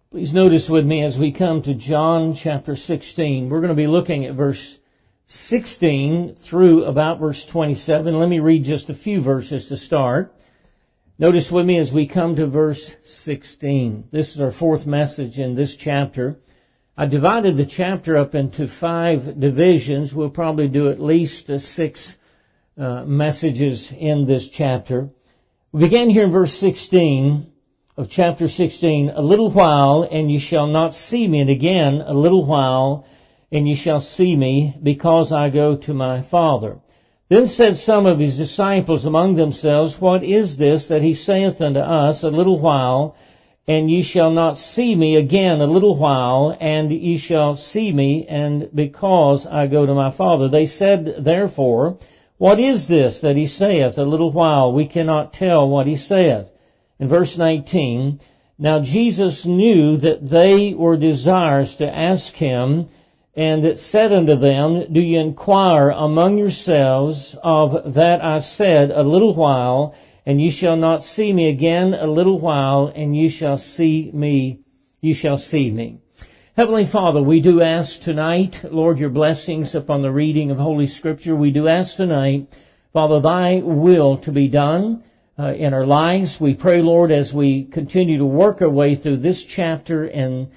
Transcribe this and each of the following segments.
Please notice with me as we come to John chapter 16. We're going to be looking at verse 16 through about verse 27. Let me read just a few verses to start. Notice with me as we come to verse 16. This is our fourth message in this chapter. I divided the chapter up into 5 divisions. We'll probably do at least 6 messages in this chapter. We begin here in verse 16 of chapter 16. A little while, and ye shall not see me. And again, a little while, and ye shall see me, because I go to my Father. Then said some of his disciples among themselves, What is this that he saith unto us, a little while, and ye shall not see me? Again, a little while, and ye shall see me, and because I go to my Father. They said, therefore, What is this that he saith, a little while? We cannot tell what he saith. In verse 19, Now Jesus knew that they were desirous to ask him, and said unto them, Do ye inquire among yourselves of that I said, a little while, and ye shall not see me? Again, a little while, and ye shall see me. Ye shall see me. Heavenly Father, we do ask tonight, Lord, your blessings upon the reading of Holy Scripture. We do ask tonight, Father, thy will to be done in our lives. We pray, Lord, as we continue to work our way through this chapter and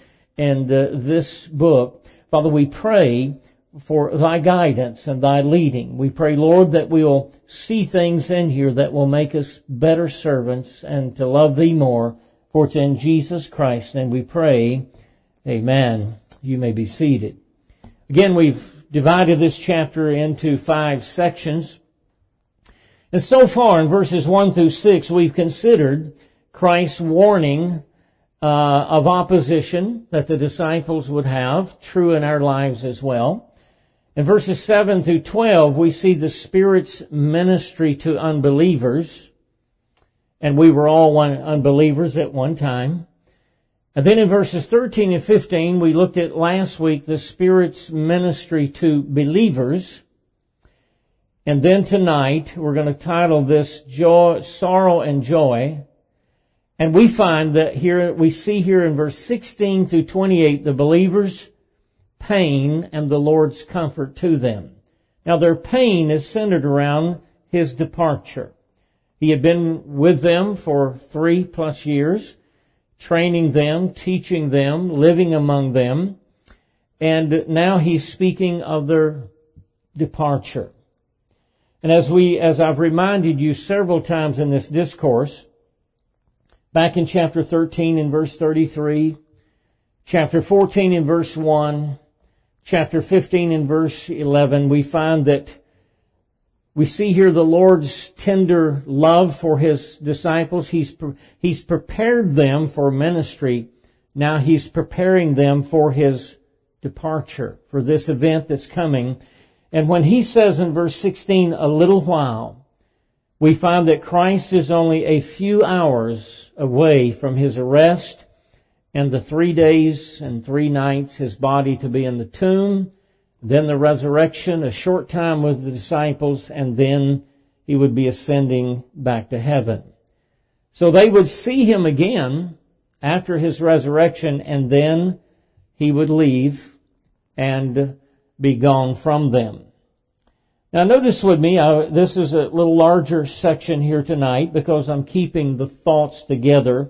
this book, Father, we pray for thy guidance and thy leading. We pray, Lord, that we will see things in here that will make us better servants and to love thee more. For it's in Jesus Christ, and we pray, amen. You may be seated. Again, we've divided this chapter into 5 sections. And so far in verses 1 through 6, we've considered Christ's warning of opposition that the disciples would have, true in our lives as well. In verses 7 through 12, we see the Spirit's ministry to unbelievers. And we were all unbelievers at one time. And then in verses 13 and 15, we looked at last week the Spirit's ministry to believers. And then tonight, we're going to title this Joy, Sorrow and Joy. And we find that here, we see here in verse 16 through 28, the believers' pain and the Lord's comfort to them. Now their pain is centered around his departure. He had been with them for 3+ years, training them, teaching them, living among them. And now he's speaking of their departure. And as I've reminded you several times in this discourse, back in chapter 13 and verse 33, chapter 14 and verse 1, chapter 15 and verse 11, we find that we see here the Lord's tender love for his disciples. He's prepared them for ministry. Now he's preparing them for his departure, for this event that's coming. And when he says in verse 16, a little while, we find that Christ is only a few hours away from his arrest and the 3 days and 3 nights, his body to be in the tomb, then the resurrection, a short time with the disciples, and then he would be ascending back to heaven. So they would see him again after his resurrection, and then he would leave and be gone from them. Now notice with me, this is a little larger section here tonight because I'm keeping the thoughts together,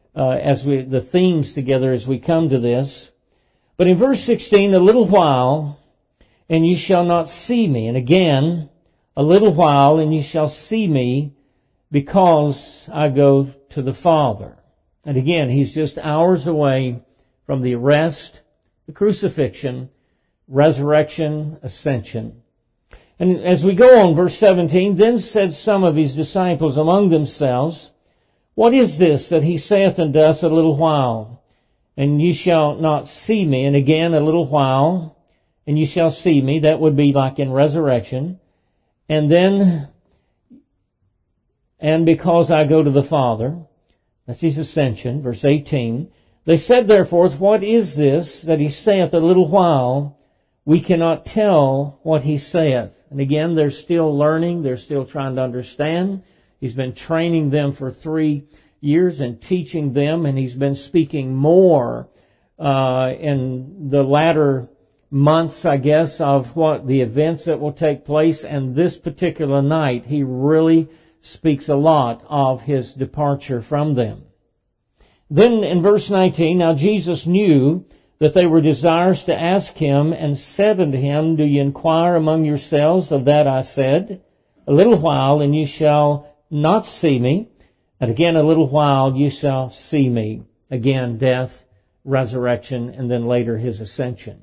the themes together as we come to this. But in verse 16, a little while, and ye shall not see me. And again, a little while, and ye shall see me, because I go to the Father. And again, he's just hours away from the arrest, the crucifixion, resurrection, ascension. And as we go on, verse 17, Then said some of his disciples among themselves, What is this that he saith unto us, a little while, and ye shall not see me? And again, a little while, and ye shall see me. That would be like in resurrection. And then, and because I go to the Father, that's his ascension, verse 18. They said therefore, What is this that he saith, a little while? We cannot tell what he saith. And again, they're still learning. They're still trying to understand. He's been training them for 3 years and teaching them, and he's been speaking more in the latter months, I guess, of what the events that will take place. And this particular night, he really speaks a lot of his departure from them. Then in verse 19, now Jesus knew that they were desirous to ask him, and said unto him, do ye inquire among yourselves of that I said? A little while, and ye shall not see me. And again, a little while, you shall see me. Again, death, resurrection, and then later his ascension.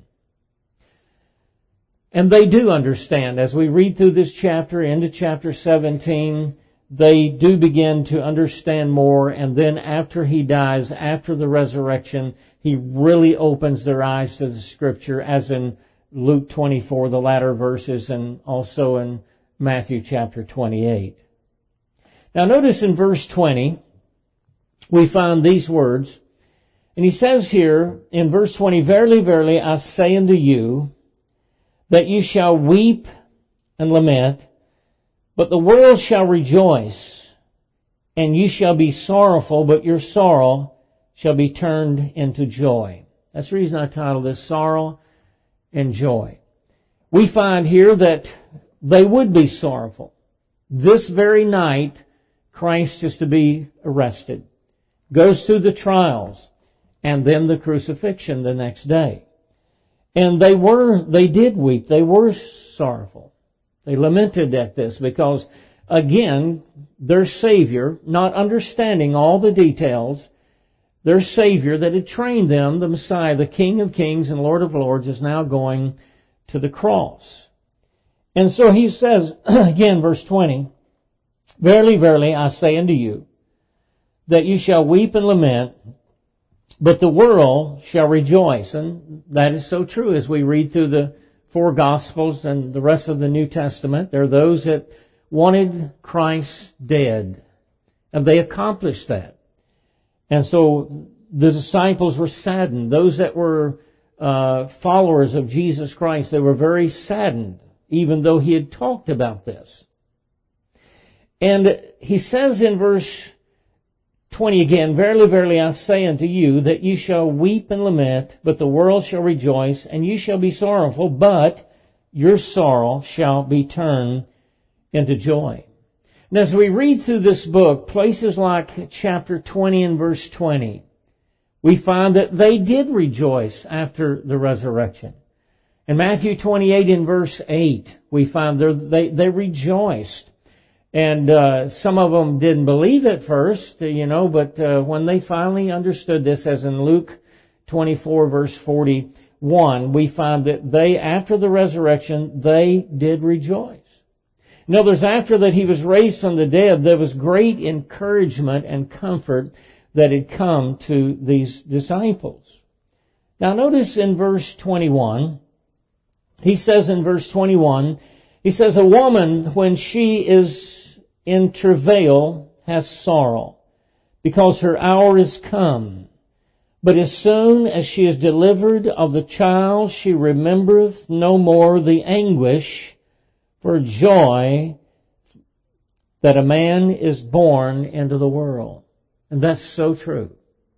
And they do understand. As we read through this chapter, into chapter 17, they do begin to understand more. And then after he dies, after the resurrection, he really opens their eyes to the Scripture, as in Luke 24, the latter verses, and also in Matthew chapter 28. Now notice in verse 20, we find these words. And he says here in verse 20, verily, verily, I say unto you, that you shall weep and lament, but the world shall rejoice, and you shall be sorrowful, but your sorrow shall be turned into joy. That's the reason I titled this Sorrow and Joy. We find here that they would be sorrowful. This very night, Christ is to be arrested, goes through the trials, and then the crucifixion the next day. And they did weep. They were sorrowful. They lamented at this because, again, their Savior, not understanding all the details, their Savior that had trained them, the Messiah, the King of Kings and Lord of Lords, is now going to the cross. And so he says, again, verse 20, verily, verily, I say unto you, that you shall weep and lament, but the world shall rejoice. And that is so true as we read through the four Gospels and the rest of the New Testament. There are those that wanted Christ dead, and they accomplished that. And so the disciples were saddened. Those that were followers of Jesus Christ, they were very saddened, even though he had talked about this. And he says in verse 20 again, verily, verily, I say unto you, that you shall weep and lament, but the world shall rejoice, and you shall be sorrowful, but your sorrow shall be turned into joy. And as we read through this book, places like chapter 20 and verse 20, we find that they did rejoice after the resurrection. In Matthew 28 and verse 8, we find they rejoiced. And some of them didn't believe at first, but when they finally understood this, as in Luke 24 verse 41, we find that they, after the resurrection, they did rejoice. In other words, after that he was raised from the dead, there was great encouragement and comfort that had come to these disciples. Now notice in verse 21, he says in verse 21, he says, a woman, when she is in travail, has sorrow, because her hour is come. But as soon as she is delivered of the child, she remembereth no more the anguish for joy that a man is born into the world. And that's so true.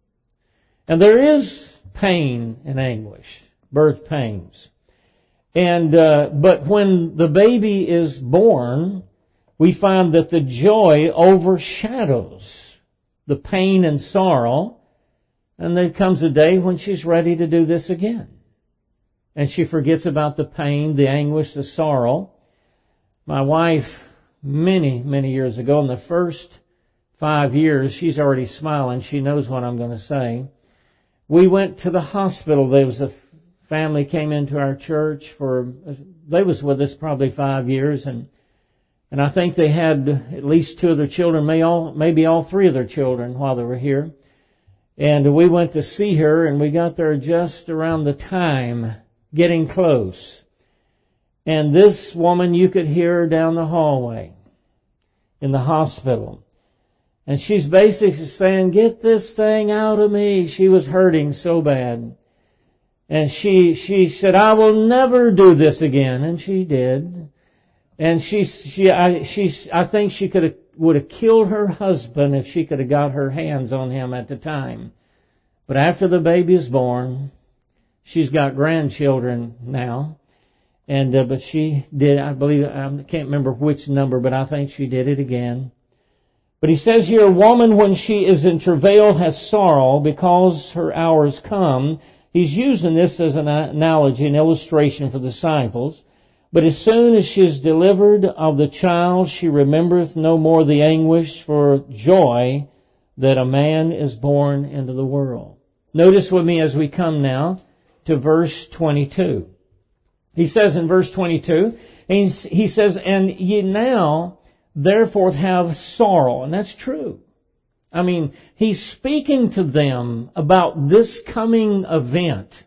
And there is pain and anguish, birth pains. And but when the baby is born, we find that the joy overshadows the pain and sorrow. And there comes a day when she's ready to do this again. And she forgets about the pain, the anguish, the sorrow. My wife, many, many years ago, in the first 5 years, she's already smiling. She knows what I'm going to say. We went to the hospital. There was a family came into our church they was with us probably 5 years, and I think they had at least 2 of their children, maybe all 3 of their children while they were here. And we went to see her, and we got there just around the time, getting close. And this woman, you could hear her down the hallway in the hospital. And she's basically saying, get this thing out of me. She was hurting so bad. And she said, I will never do this again. And she did. And I think she would have killed her husband if she could have got her hands on him at the time. But after the baby is born, she's got grandchildren now. And, but she did, I believe, I can't remember which number, but I think she did it again. But he says here, a woman when she is in travail has sorrow because her hour is come. He's using this as an analogy, an illustration for the disciples. But as soon as she is delivered of the child, she remembereth no more the anguish for joy that a man is born into the world. Notice with me as we come now to verse 22. He says in verse 22, he says, and ye now therefore have sorrow. And that's true. I mean, he's speaking to them about this coming event.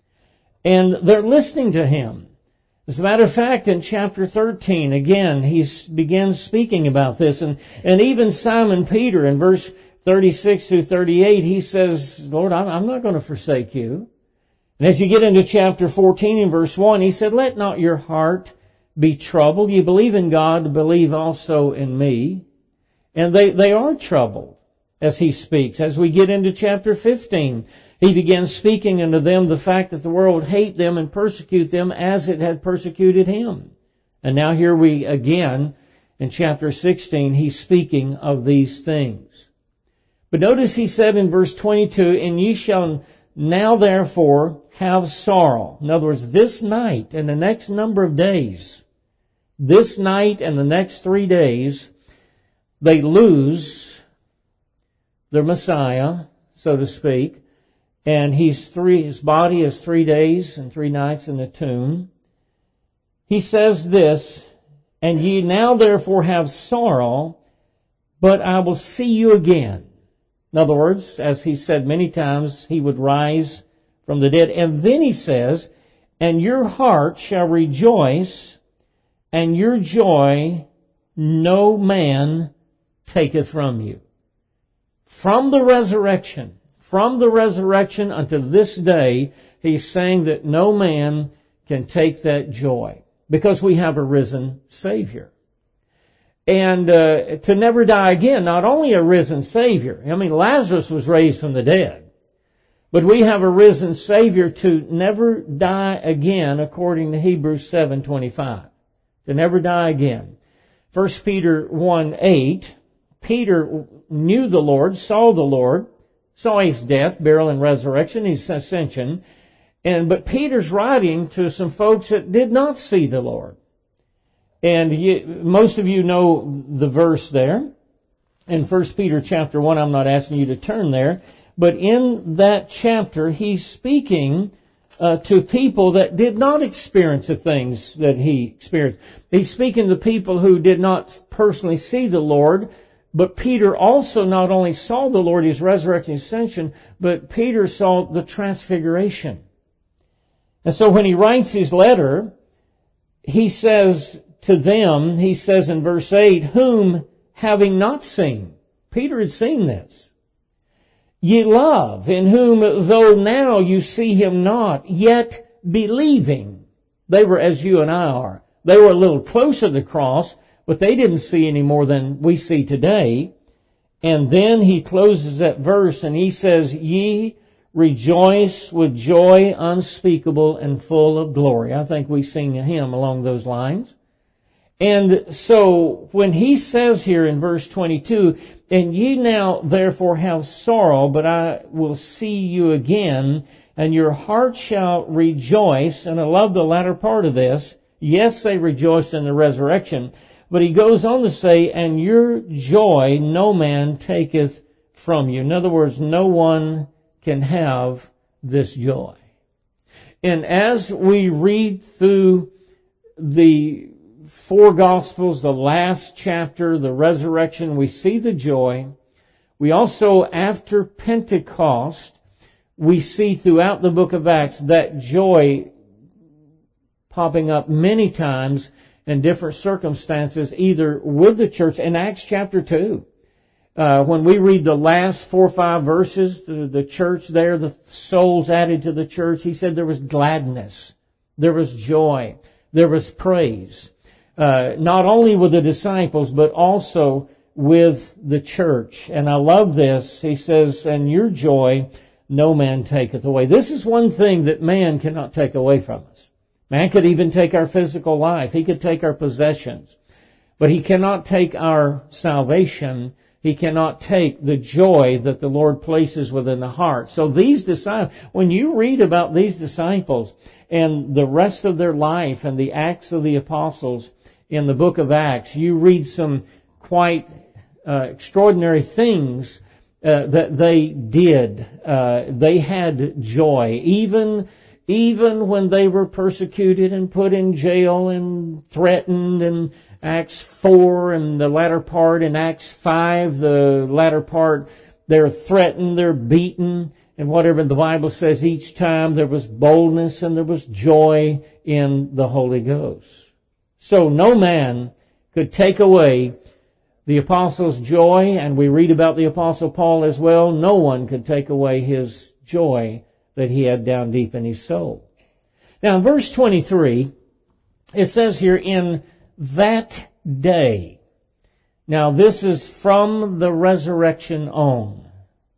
And they're listening to him. As a matter of fact, in chapter 13, again, he begins speaking about this. And even Simon Peter in verse 36 through 38, he says, Lord, I'm not going to forsake you. And as you get into chapter 14 and verse 1, he said, let not your heart be troubled. You believe in God, believe also in me. And they are troubled as he speaks. As we get into chapter 15, he begins speaking unto them the fact that the world would hate them and persecute them as it had persecuted him. And now here we again, in chapter 16, he's speaking of these things. But notice he said in verse 22, and ye shall now therefore have sorrow. In other words, this night and the next number of days, this night and the next 3 days, they lose their Messiah, so to speak. And his body is 3 days and 3 nights in the tomb. He says this, and ye now therefore have sorrow, but I will see you again. In other words, as he said many times, he would rise from the dead. And then he says, and your heart shall rejoice, and your joy no man taketh from you. From the resurrection unto this day, he's saying that no man can take that joy because we have a risen Savior. And to never die again, not only a risen Savior. I mean, Lazarus was raised from the dead. But we have a risen Savior to never die again, according to Hebrews 7:25. To never die again. 1 Peter 1:8, Peter knew the Lord, saw his death, burial, and resurrection, his ascension. But Peter's writing to some folks that did not see the Lord. And most of you know the verse there. In 1 Peter chapter 1, I'm not asking you to turn there. But in that chapter, he's speaking to people that did not experience the things that he experienced. He's speaking to people who did not personally see the Lord. But Peter also not only saw the Lord, his resurrection ascension, but Peter saw the transfiguration. And so when he writes his letter, he says to them, he says in verse 8, whom having not seen, Peter had seen this, ye love, in whom though now you see him not, yet believing. They were as you and I are. They were a little closer to the cross, but they didn't see any more than we see today. And then he closes that verse and he says, ye rejoice with joy unspeakable and full of glory. I think we sing a hymn along those lines. And so when he says here in verse 22, and ye now therefore have sorrow, but I will see you again, and your heart shall rejoice. And I love the latter part of this. Yes, they rejoiced in the resurrection. But he goes on to say, and your joy no man taketh from you. In other words, no one can have this joy. And as we read through the 4 Gospels, the last chapter, the resurrection, we see the joy. We also, after Pentecost, we see throughout the book of Acts that joy popping up many times in different circumstances, either with the church. In Acts chapter 2, when we read the last 4 or 5 verses, the church there, the souls added to the church, he said there was gladness, there was joy, there was praise. not only with the disciples, but also with the church. And I love this. He says, and your joy no man taketh away. This is one thing that man cannot take away from us. Man could even take our physical life. He could take our possessions. But he cannot take our salvation. He cannot take the joy that the Lord places within the heart. So these disciples, when you read about these disciples and the rest of their life and the Acts of the Apostles in the book of Acts, you read some quite extraordinary things that they did. They had joy, even when they were persecuted and put in jail and threatened. In Acts 4 and the latter part, in Acts 5, the latter part, they're threatened, they're beaten, and whatever the Bible says, each time there was boldness and there was joy in the Holy Ghost. So no man could take away the apostles' joy, and we read about the apostle Paul as well. No one could take away his joy that he had down deep in his soul. Now in verse 23, it says here, in that day. Now this is from the resurrection on.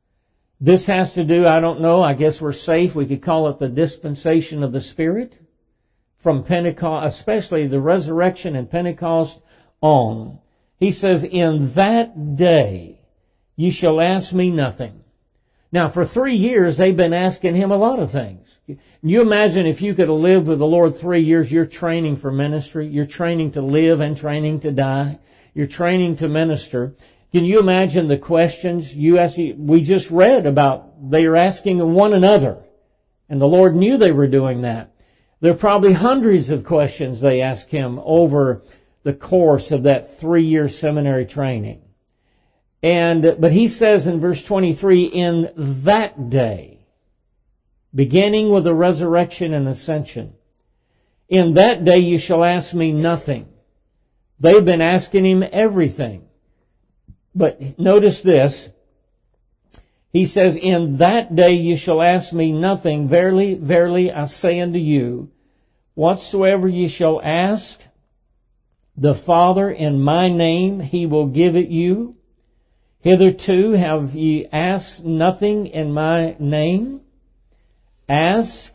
This has to do, I don't know, I guess we're safe. We could call it the dispensation of the Spirit. From Pentecost, especially the resurrection and Pentecost on. He says, in that day you shall ask me nothing. Now for 3 years they've been asking him a lot of things. You imagine if you could have lived with the Lord 3 years, you're training for ministry, you're training to live and training to die, you're training to minister. Can you imagine the questions you ask? We just read about they are asking one another, and the Lord knew they were doing that. There are probably hundreds of questions they asked him over the course of that 3-year seminary training. But he says in verse 23, in that day, beginning with the resurrection and ascension, in that day you shall ask me nothing. They've been asking him everything. But notice this. He says, in that day you shall ask me nothing. Verily, verily, I say unto you, whatsoever ye shall ask the Father in my name, he will give it you. Hitherto have ye asked nothing in my name. Ask,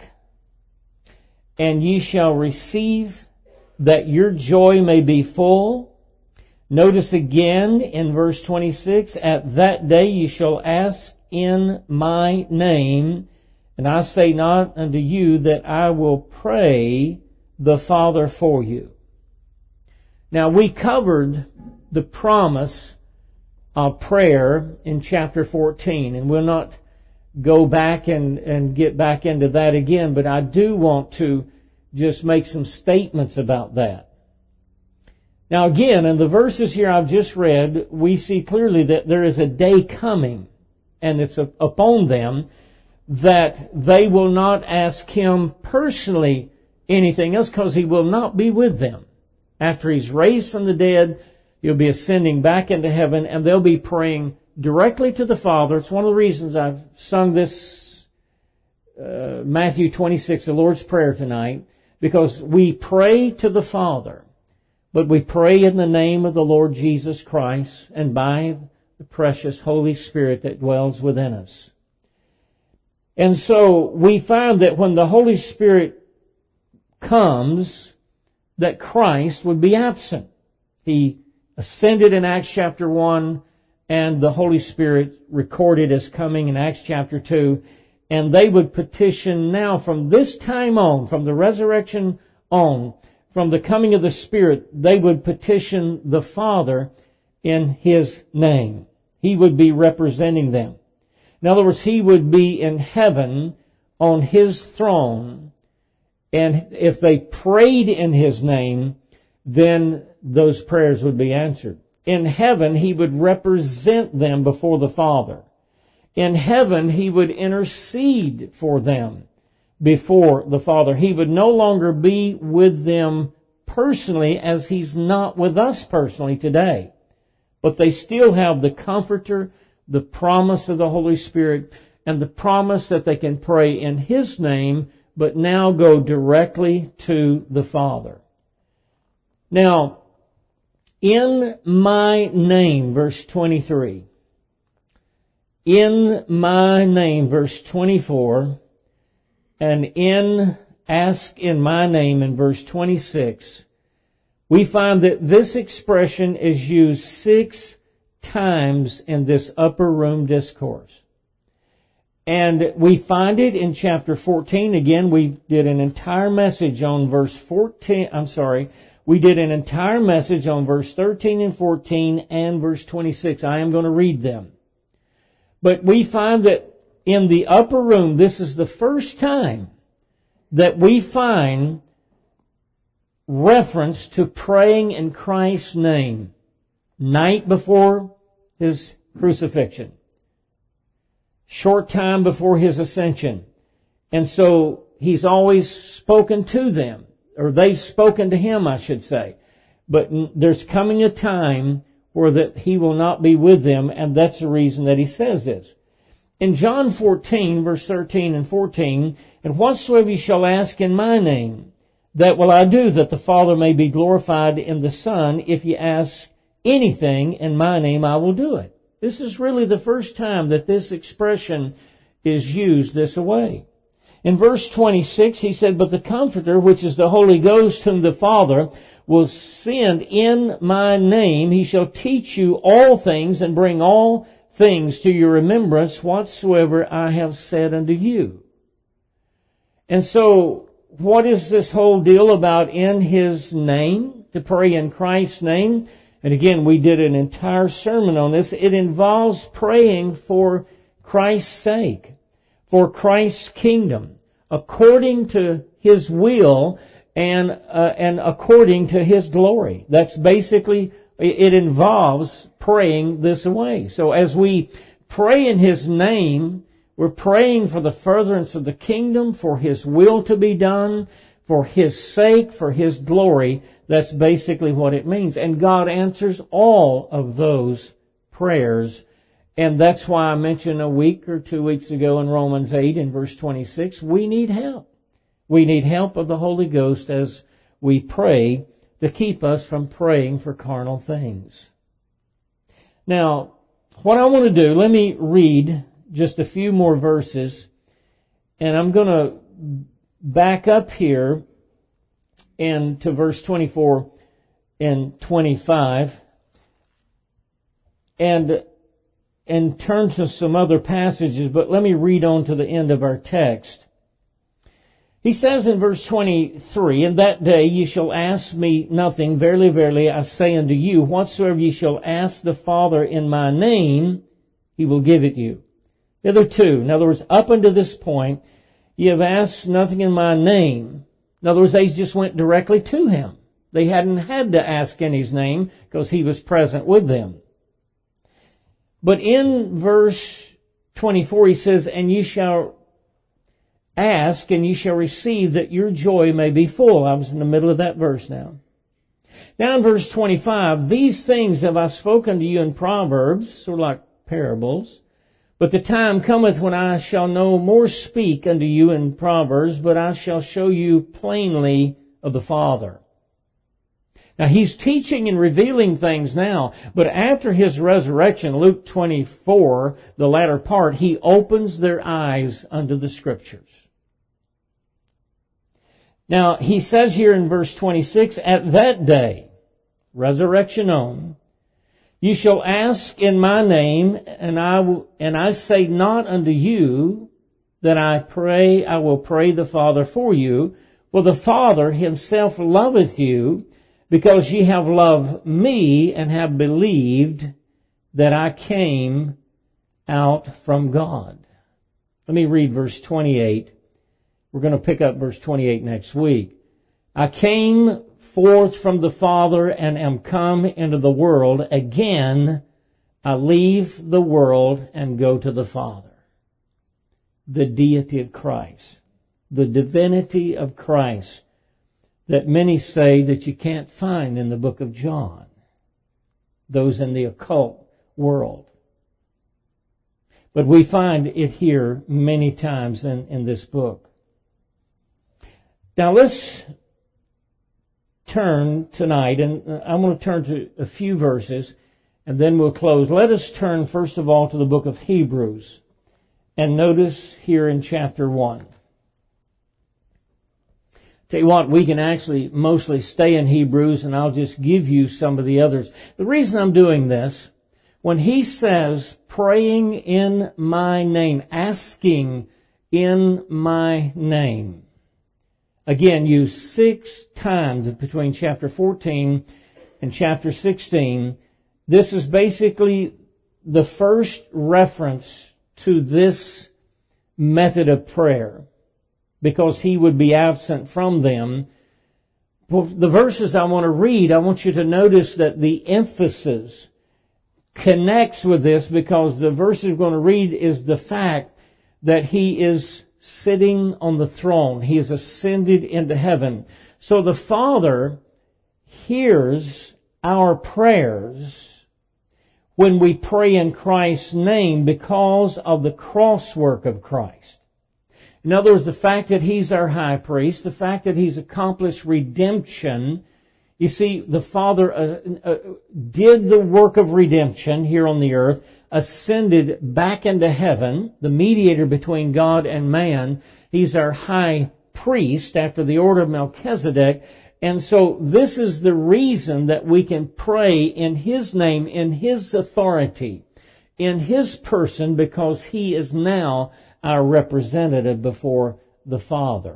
and ye shall receive, that your joy may be full. Notice again in verse 26, at that day ye shall ask in my name, and I say not unto you that I will pray the Father for you. Now we covered the promise of prayer in chapter 14, and we'll not go back and get back into that again, but I do want to just make some statements about that. Now again, in the verses here I've just read, we see clearly that there is a day coming, and it's upon them, that they will not ask him personally anything else, because he will not be with them. After he's raised from the dead, he'll be ascending back into heaven, and they'll be praying directly to the Father. It's one of the reasons I've sung this Matthew 26, the Lord's Prayer tonight, because we pray to the Father, but we pray in the name of the Lord Jesus Christ and by the precious Holy Spirit that dwells within us. And so we find that when the Holy Spirit comes, that Christ would be absent. He ascended in Acts chapter 1, and the Holy Spirit recorded as coming in Acts chapter 2. And they would petition now from this time on, from the resurrection on, from the coming of the Spirit, they would petition the Father in His name. He would be representing them. In other words, He would be in heaven on His throne, and if they prayed in His name, then those prayers would be answered. In heaven, He would represent them before the Father. In heaven, He would intercede for them before the Father. He would no longer be with them personally, as He's not with us personally today. But they still have the Comforter, the promise of the Holy Spirit, and the promise that they can pray in His name, but now go directly to the Father. Now, in my name, verse 23. In my name, verse 24. And ask in my name in verse 26. We find that this expression is used 6 times in this upper room discourse. And we find it in chapter 14. Again, we did an entire message on verse 14. We did an entire message on verse 13 and 14 and verse 26. I am going to read them. But we find that in the upper room, this is the first time that we find reference to praying in Christ's name night before His crucifixion, short time before His ascension. And so He's always spoken to them, or they've spoken to Him, I should say. But there's coming a time where that He will not be with them, and that's the reason that He says this. In John 14, verse 13 and 14, and whatsoever you shall ask in my name, that will I do, that the Father may be glorified in the Son. If you ask anything in my name, I will do it. This is really the first time that this expression is used this way. In verse 26, he said, but the Comforter, which is the Holy Ghost, whom the Father will send in my name, he shall teach you all things and bring all things to your remembrance whatsoever I have said unto you. And so, what is this whole deal about in His name, to pray in Christ's name? And again, we did an entire sermon on this. It involves praying for Christ's sake, for Christ's kingdom, according to His will and according to His glory. That's basically, it involves praying this way. So as we pray in His name, we're praying for the furtherance of the kingdom, for His will to be done, for His sake, for His glory. That's basically what it means. And God answers all of those prayers. And that's why I mentioned a week or 2 weeks ago in Romans 8 in verse 26, we need help. We need help of the Holy Ghost as we pray to keep us from praying for carnal things. Now, what I want to do, let me read just a few more verses, and I'm going to back up here to verse 24 and 25 and turn to some other passages, but let me read on to the end of our text. He says in verse 23, in that day ye shall ask me nothing. Verily, verily, I say unto you, whatsoever ye shall ask the Father in my name, He will give it you. Hitherto, in other words, up unto this point, ye have asked nothing in my name. In other words, they just went directly to Him. They hadn't had to ask in His name because He was present with them. But in verse 24, He says, and ye shall ask, and ye shall receive, that your joy may be full. I was in the middle of that verse now. Now in verse 25, these things have I spoken to you in Proverbs, sort of like parables. But the time cometh when I shall no more speak unto you in Proverbs, but I shall show you plainly of the Father. Now He's teaching and revealing things now, but after His resurrection, Luke 24, the latter part, He opens their eyes unto the Scriptures. Now, He says here in verse 26, at that day, resurrection on, you shall ask in my name, and I say not unto you that I will pray the Father for you, for the Father Himself loveth you, because ye have loved me and have believed that I came out from God. Let me read verse 28. We're going to pick up verse 28 next week. I came forth from the Father and am come into the world. Again, I leave the world and go to the Father. The deity of Christ, the divinity of Christ, that many say that you can't find in the book of John, those in the occult world. But we find it here many times in this book. Now let's turn tonight, and I'm going to turn to a few verses, and then we'll close. Let us turn, first of all, to the book of Hebrews. And notice here in chapter 1. Tell you what, we can actually mostly stay in Hebrews, and I'll just give you some of the others. The reason I'm doing this, when he says, praying in my name, asking in my name, again, used 6 times between chapter 14 and chapter 16. This is basically the first reference to this method of prayer, because he would be absent from them. The verses I want to read, I want you to notice that the emphasis connects with this, because the verses we're going to read is the fact that he is sitting on the throne. He has ascended into heaven. So the Father hears our prayers when we pray in Christ's name because of the cross work of Christ. In other words, the fact that He's our high priest, the fact that He's accomplished redemption. You see, the Father did the work of redemption here on the earth, ascended back into heaven, the mediator between God and man. He's our high priest after the order of Melchizedek. And so this is the reason that we can pray in His name, in His authority, in His person, because He is now our representative before the Father.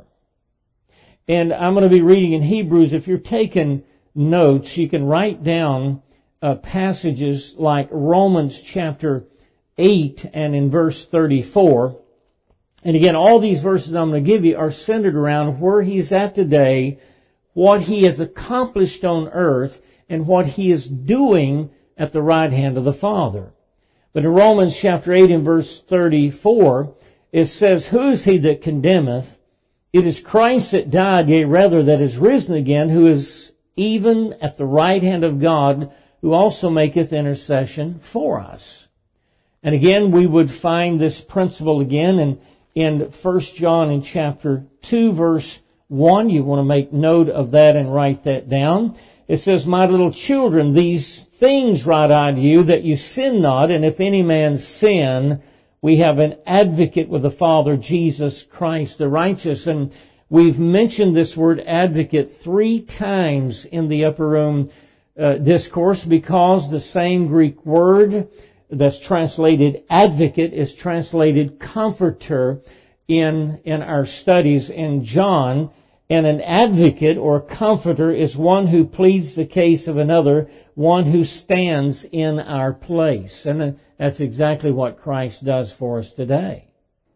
And I'm going to be reading in Hebrews. If you're taking notes, you can write down passages like Romans chapter 8 and in verse 34. And again, all these verses I'm going to give you are centered around where He's at today, what He has accomplished on earth, and what He is doing at the right hand of the Father. But in Romans chapter 8 and verse 34, it says, who is he that condemneth? It is Christ that died, yea, rather that is risen again, who is even at the right hand of God, who also maketh intercession for us. And again, we would find this principle again in 1 John in chapter 2, verse 1. You want to make note of that and write that down. It says, my little children, these things write I to you, that you sin not, and if any man sin, we have an advocate with the Father, Jesus Christ the righteous. And we've mentioned this word advocate 3 times in the upper room discourse, because the same Greek word that's translated advocate is translated comforter in our studies in John. And an advocate or comforter is one who pleads the case of another, one who stands in our place. And that's exactly what Christ does for us today.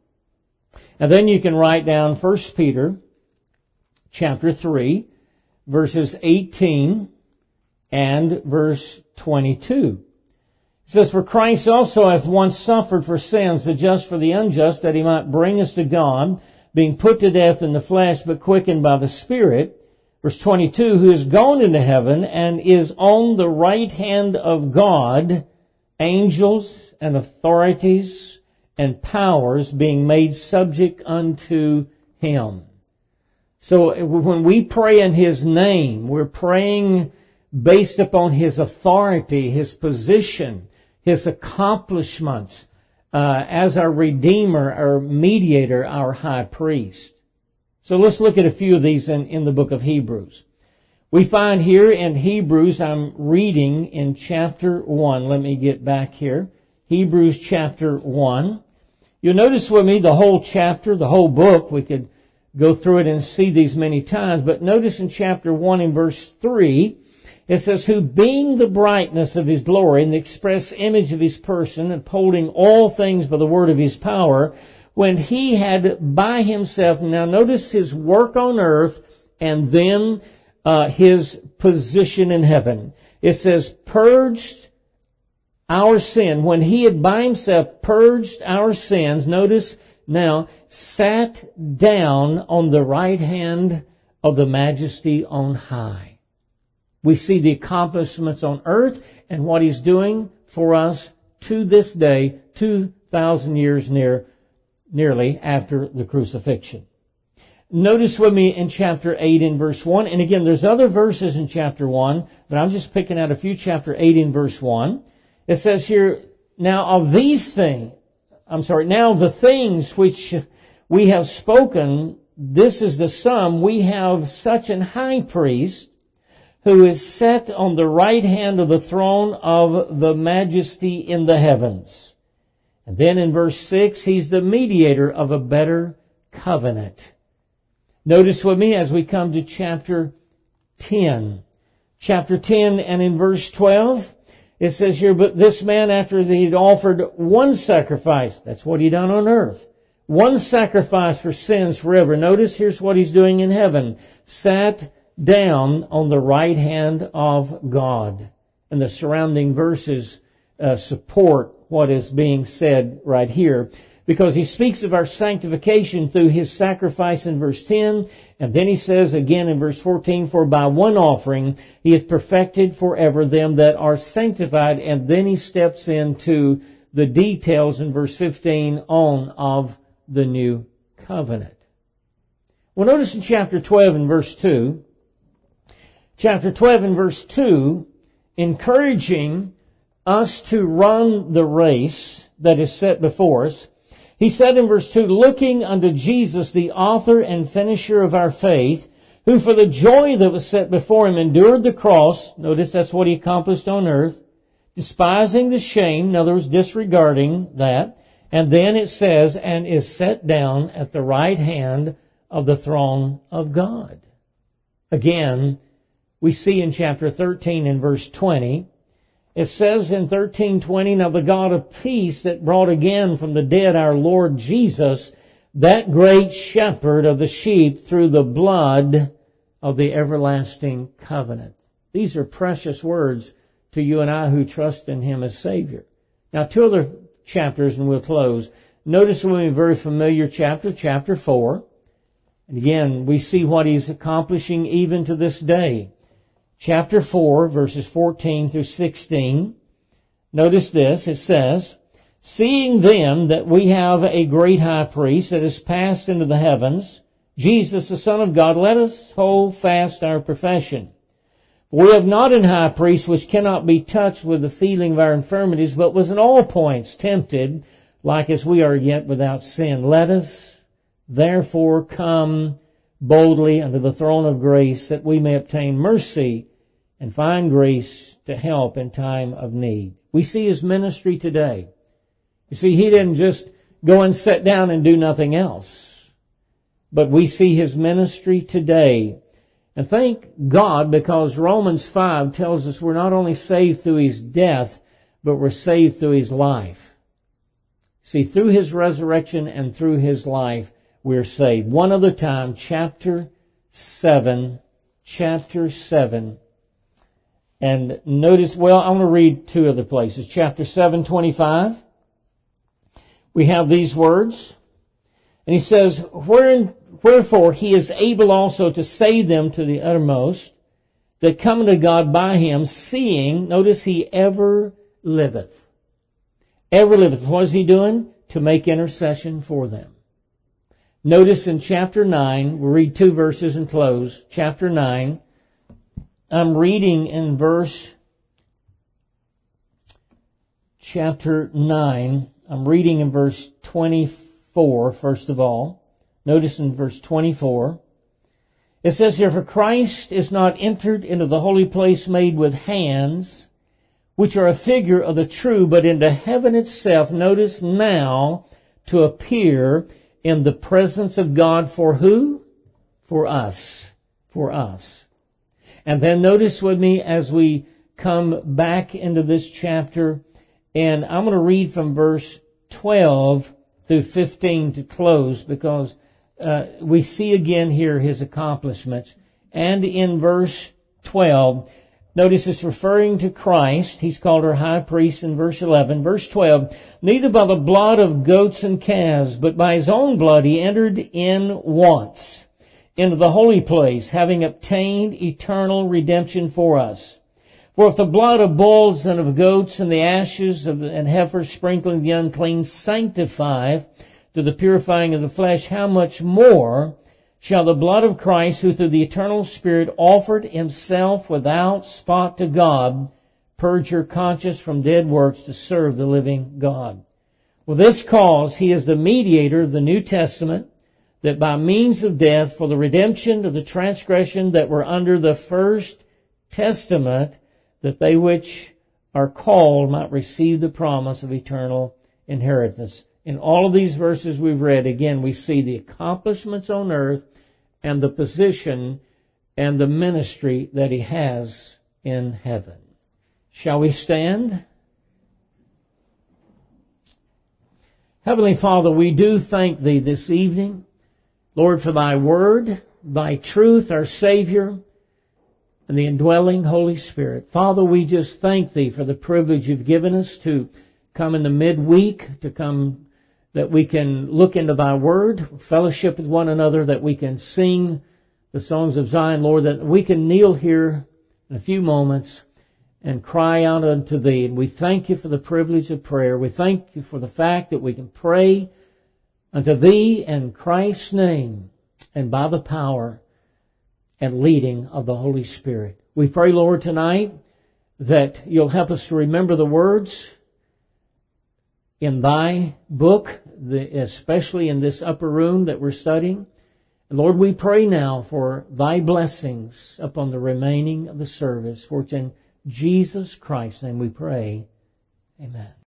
And then you can write down 1 Peter chapter 3, verses 18 and verse 22. It says, for Christ also hath once suffered for sins, the just for the unjust, that He might bring us to God, being put to death in the flesh, but quickened by the Spirit. Verse 22, who is gone into heaven and is on the right hand of God, angels and authorities and powers being made subject unto Him. So when we pray in His name, we're praying based upon His authority, His position, His accomplishments, as our Redeemer, our Mediator, our High Priest. So let's look at a few of these in the book of Hebrews. We find here in Hebrews, I'm reading in chapter 1. Let me get back here. Hebrews chapter 1. You'll notice with me the whole chapter, the whole book. We could go through it and see these many times. But notice in chapter 1 in verse 3, it says, who being the brightness of His glory and the express image of His person, upholding all things by the word of His power, when He had by Himself, now notice His work on earth and then His position in heaven. It says, purged our sin. When He had by Himself purged our sins, notice now, sat down on the right hand of the Majesty on high. We see the accomplishments on earth and what He's doing for us to this day, 2,000 years nearly after the crucifixion. Notice with me in chapter 8 in verse 1. And again, there's other verses in chapter 1, but I'm just picking out a few. Chapter 8 in verse 1. It says here, now the things which we have spoken, this is the sum. We have such an high priest who is set on the right hand of the throne of the majesty in the heavens. And then in verse 6, he's the mediator of a better covenant. Notice with me as we come to chapter 10. Chapter 10 and in verse 12, it says here, but this man, after he had offered one sacrifice, that's what he done on earth, one sacrifice for sins forever. Notice here's what he's doing in heaven. Sat down on the right hand of God. And the surrounding verses support what is being said right here, because he speaks of our sanctification through his sacrifice in verse 10, and then he says again in verse 14, for by one offering he hath perfected forever them that are sanctified, and then he steps into the details in verse 15 on of the new covenant. Well, notice in chapter 12 and verse 2, chapter 12 and verse 2, encouraging us to run the race that is set before us. He said in verse 2, looking unto Jesus, the author and finisher of our faith, who for the joy that was set before him endured the cross. Notice that's what he accomplished on earth. Despising the shame, in other words, disregarding that. And then it says, and is set down at the right hand of the throne of God. Again, we see in chapter 13 and verse 20, it says in 13:20, now the God of peace that brought again from the dead our Lord Jesus, that great shepherd of the sheep through the blood of the everlasting covenant. These are precious words to you and I who trust in him as Savior. Now, two other chapters and we'll close. Notice a very familiar chapter, chapter 4. And again, we see what he's accomplishing even to this day. Chapter 4, verses 14 through 16. Notice this, it says, seeing then that we have a great high priest that is passed into the heavens, Jesus the Son of God, let us hold fast our profession. For we have not an high priest which cannot be touched with the feeling of our infirmities, but was in all points tempted, like as we are yet without sin. Let us therefore come boldly unto the throne of grace, that we may obtain mercy and find grace to help in time of need. We see his ministry today. You see, he didn't just go and sit down and do nothing else. But we see his ministry today. And thank God, because Romans 5 tells us we're not only saved through his death, but we're saved through his life. See, through his resurrection and through his life, we're saved. One other time, chapter 7. And notice, I want to read two other places. Chapter 7:25. We have these words. And he says, wherefore he is able also to save them to the uttermost, that come to God by him, seeing, notice, he ever liveth. Ever liveth. What is he doing? To make intercession for them. Notice in chapter 9, we'll read two verses and close. Chapter 9, I'm reading in verse 24, first of all. Notice in verse 24, it says here, for Christ is not entered into the holy place made with hands, which are a figure of the true, but into heaven itself. Notice now, to appear in the presence of God for who? For us. For us. And then notice with me as we come back into this chapter, and I'm going to read from verse 12 through 15 to close, because we see again here his accomplishments. And in verse 12, notice it's referring to Christ. He's called our high priest in verse 11. Verse 12, neither by the blood of goats and calves, but by his own blood he entered in once into the holy place, having obtained eternal redemption for us. For if the blood of bulls and of goats and the ashes of and heifers sprinkling the unclean sanctifieth to the purifying of the flesh, how much more shall the blood of Christ, who through the eternal Spirit offered himself without spot to God, purge your conscience from dead works to serve the living God. For this cause he is the mediator of the New Testament, that by means of death for the redemption of the transgression that were under the first testament, that they which are called might receive the promise of eternal inheritance. In all of these verses we've read, again, we see the accomplishments on earth and the position and the ministry that he has in heaven. Shall we stand? Heavenly Father, we do thank Thee this evening, Lord, for Thy Word, Thy truth, our Savior, and the indwelling Holy Spirit. Father, we just thank Thee for the privilege You've given us to come in the midweek, to come that we can look into Thy Word, fellowship with one another, that we can sing the songs of Zion, Lord, that we can kneel here in a few moments and cry out unto Thee. And we thank You for the privilege of prayer. We thank You for the fact that we can pray unto Thee in Christ's name and by the power and leading of the Holy Spirit. We pray, Lord, tonight that You'll help us to remember the words in Thy book, especially in this upper room that we're studying. And Lord, we pray now for Thy blessings upon the remaining of the service. For it's in Jesus Christ's name we pray. Amen.